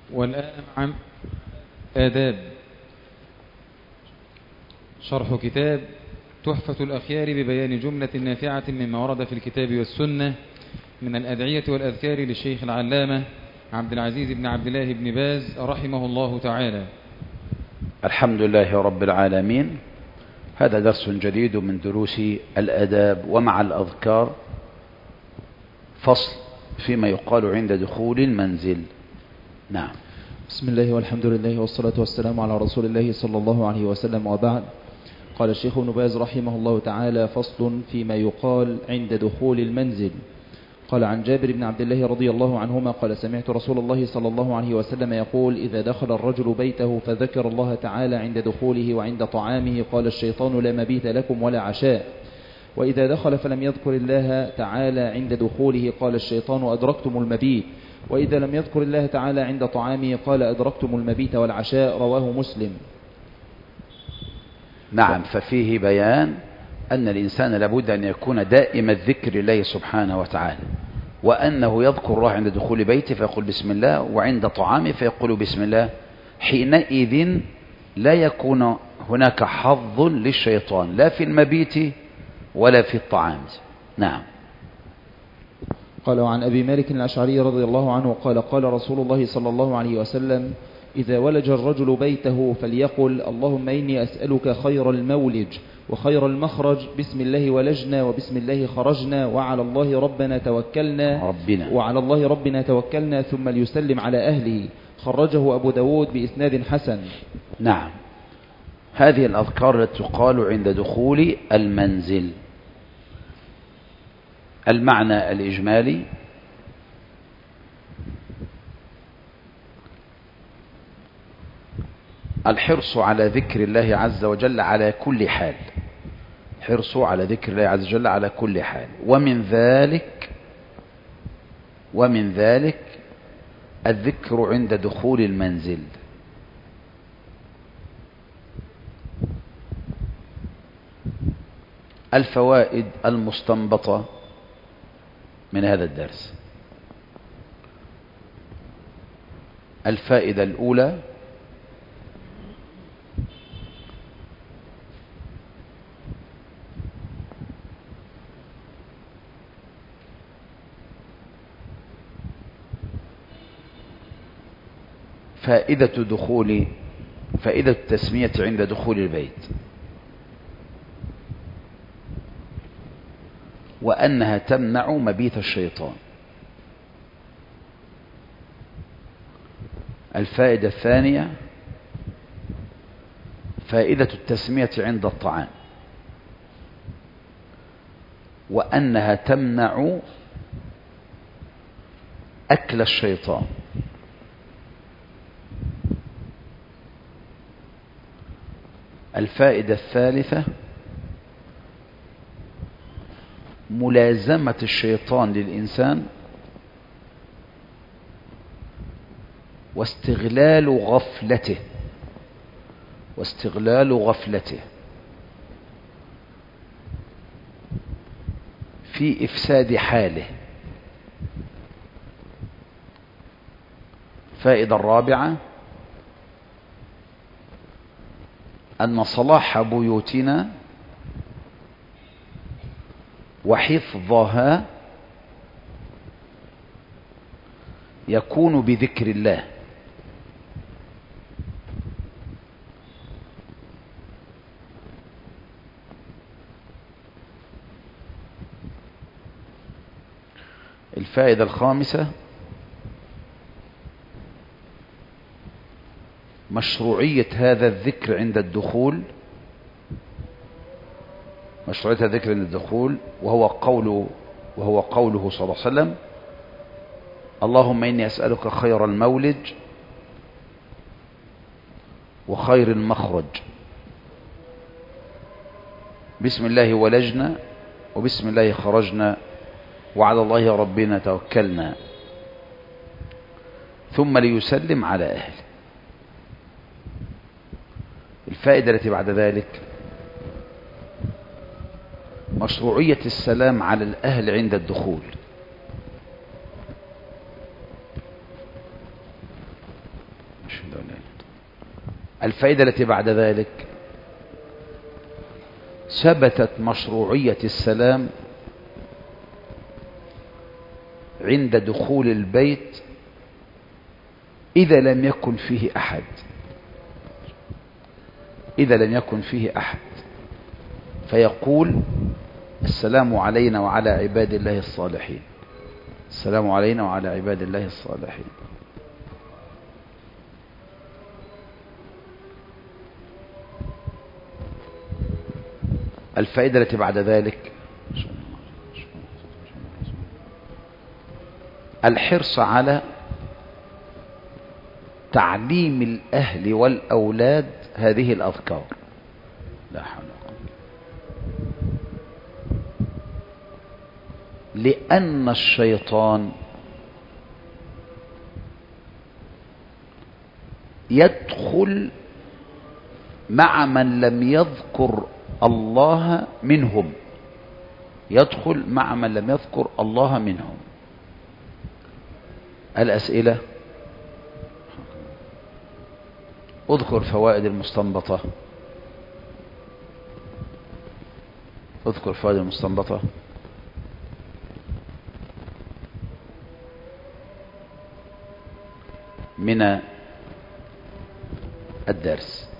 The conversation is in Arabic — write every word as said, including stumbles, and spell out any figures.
والآن عن آداب. شرح كتاب تحفة الأخيار ببيان جملة نافعة مما ورد في الكتاب والسنة من الأدعية والأذكار للشيخ العلامة عبد العزيز بن عبد الله بن باز رحمه الله تعالى. الحمد لله رب العالمين. هذا درس جديد من دروس الآداب ومع الأذكار، فصل فيما يقال عند دخول المنزل. نعم. بسم الله والحمد لله والصلاة والسلام على رسول الله صلى الله عليه وسلم، وبعد. قال الشيخ ابن باز رحمه الله تعالى: فصل فيما يقال عند دخول المنزل. قال عن جابر بن عبد الله رضي الله عنهما قال: سمعت رسول الله صلى الله عليه وسلم يقول: إذا دخل الرجل بيته فذكر الله تعالى عند دخوله وعند طعامه قال الشيطان: لا مبيت لكم ولا عشاء. وإذا دخل فلم يذكر الله تعالى عند دخوله قال الشيطان: أدركتم المبيت. وإذا لم يذكر الله تعالى عند طعامه قال: أدركتم المبيت والعشاء. رواه مسلم. نعم. ففيه بيان أن الإنسان لابد أن يكون دائم الذكر لله سبحانه وتعالى، وأنه يذكر الله عند دخول بيته فيقول بسم الله، وعند طعامه فيقول بسم الله. حينئذ لا يكون هناك حظ للشيطان لا في المبيت ولا في الطعام. نعم. قال عن أبي مالك الأشعري رضي الله عنه قال: قال رسول الله صلى الله عليه وسلم: إذا ولج الرجل بيته فليقل: اللهم إني أسألك خير المولج وخير المخرج، بسم الله ولجنا وبسم الله خرجنا وعلى الله ربنا توكلنا ربنا وعلى الله ربنا توكلنا، ثم ليسلم على أهله. خرجه أبو داود بإسناد حسن. نعم. هذه الأذكار التي تقال عند دخول المنزل. المعنى الإجمالي: الحرص على ذكر الله عز وجل على كل حال. حرص على ذكر الله عز وجل على كل حال. ومن ذلك ومن ذلك الذكر عند دخول المنزل. الفوائد المستنبطة من هذا الدرس: الفائدة الأولى: فائدة دخول فائدة التسمية عند دخول البيت، وأنها تمنع مبيت الشيطان. الفائدة الثانية: فائدة التسمية عند الطعام، وأنها تمنع أكل الشيطان. الفائدة الثالثة: ملازمة الشيطان للإنسان واستغلال غفلته واستغلال غفلته في إفساد حاله. الفائدة الرابعة: أن صلاح بيوتنا وحفظها يكون بذكر الله. الفائدة الخامسة: مشروعية هذا الذكر عند الدخول مشروعية هذا الذكر عند الدخول وهو قوله وهو قوله صلى الله عليه وسلم: اللهم إني أسألك خير المولج وخير المخرج، بسم الله ولجنا وبسم الله خرجنا وعلى الله ربنا توكلنا، ثم ليسلم على أهله. الفائدة التي بعد ذلك: مشروعية السلام على الأهل عند الدخول. الفائدة التي بعد ذلك ثبتت مشروعية السلام عند دخول البيت إذا لم يكن فيه أحد إذا لم يكن فيه أحد فيقول السلام علينا وعلى عباد الله الصالحين، السلام علينا وعلى عباد الله الصالحين. الفائدة التي بعد ذلك الحرص على تعليم الأهل والأولاد هذه الأذكار. لا حول ولا قوة، لأن الشيطان يدخل مع من لم يذكر الله منهم، يدخل مع من لم يذكر الله منهم. الأسئلة: اذكر فوائد المستنبطة، اذكر فوائد المستنبطة. من الدرس.